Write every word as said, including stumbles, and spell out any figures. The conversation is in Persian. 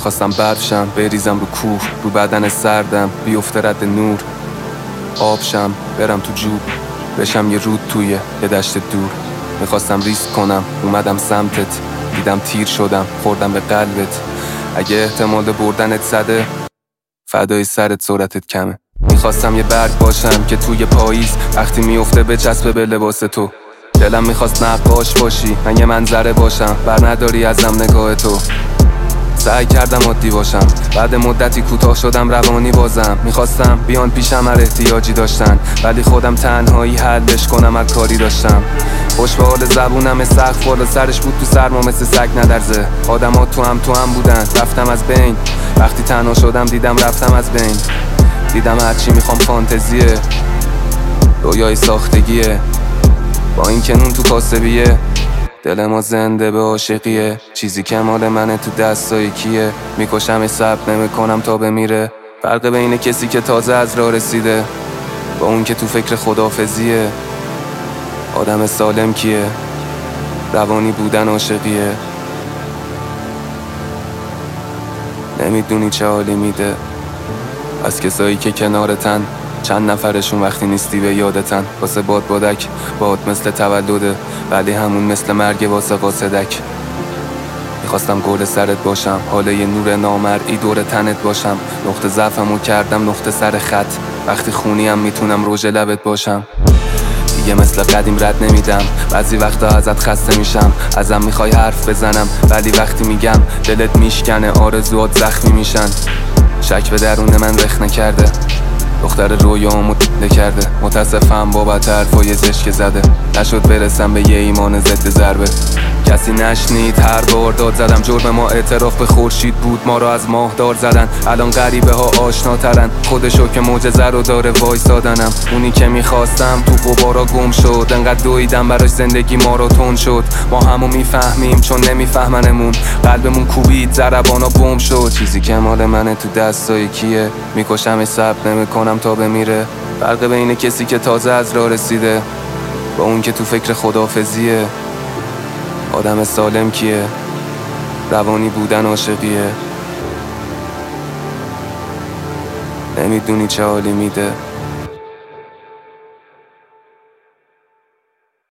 میخواستم برفشم بریزم رو کوه، رو بدن سردم بیفته رد نور، آبشم برم تو جوب، بشم یه رود توی یه دشت دور. میخواستم ریسک کنم اومدم سمتت، دیدم تیر شدم خوردم به قلبت. اگه احتمال بردنت زده فدای سرت سرعتت کمه. میخواستم یه برگ باشم که توی پاییز وقتی میفته بچسبه به لباس تو. دلم میخواست نقاش باشی من یه منظره باشم، بر نداری ازم نگاه تو. سعی کردم عادی باشم بعد مدتی کوتاه شدم روانی بازم. میخواستم بیان پیشم هر احتیاجی داشتن ولی خودم تنهایی حلش کنم هر کاری داشتم. خوش به حال زبونم سقف بالا سرش بود تو سرما مثل سگ ندرزه. آدما تو هم تو هم بودن رفتم از بین، وقتی تنها شدم دیدم رفتم از بین. دیدم هرچی میخوام فانتزیه، رویای ساختگیه، با این کنون تو کاسبیه. دل ما زنده به عاشقیه، چیزی که مال منه تو دستای کیه. میکشم صبر نمیکنم تا بمیره. فرق بین کسی که تازه از راه رسیده با اون که تو فکر خدافزیه. آدم سالم کیه؟ روانی بودن عاشقیه. نمیدونی چه حالی میده از کسایی که کنارتن، چند نفرشون وقتی نیستی به یادتن. واسه باد بادک باد مثل تولده ولی همون مثل مرگ واسه قاصدک. میخواستم گل سرت باشم، حاله یه نور نامرئی دور تنت باشم. نقطه ضعفمو کردم نقطه سر خط، وقتی خونیم میتونم روژ لبت باشم. دیگه مثل قدیم رد نمیدم، بعضی وقتا ازت خسته میشم. ازم میخوای حرف بزنم ولی وقتی میگم دلت میشکنه، آرزوات زخمی میشن. شک به درون من رخ نکرده، دختر رویامو دیده کرده. متاسفم بابت حرفای زشت که زده، نشد برسم به یه ایمان ضد ضربه. کسی نشنید هر بار داد زدم، جرم ما اعتراف به خورشید بود، ما رو از ماه دار زدن. الان غریبه ها آشناترن، خودشو که معجزه رو داره وایسادنم. اونی که میخواستم تو غبارا گم شد، انقدر دویدم براش زندگی ماراتون شد. ما همو میفهمیم چون نمیفهمنمون، قلبمون کوبید ضربانا بم شد. چیزی که مال منه تو دستای کیه، میکشم صبر نمیکنم تا بمیره. فرق بین کسی که تازه از راه رسیده با اون که تو فکر خدافزیه. آدم سالم کیه؟ روانی بودن عاشقیه. نمیدونی چه حالی میده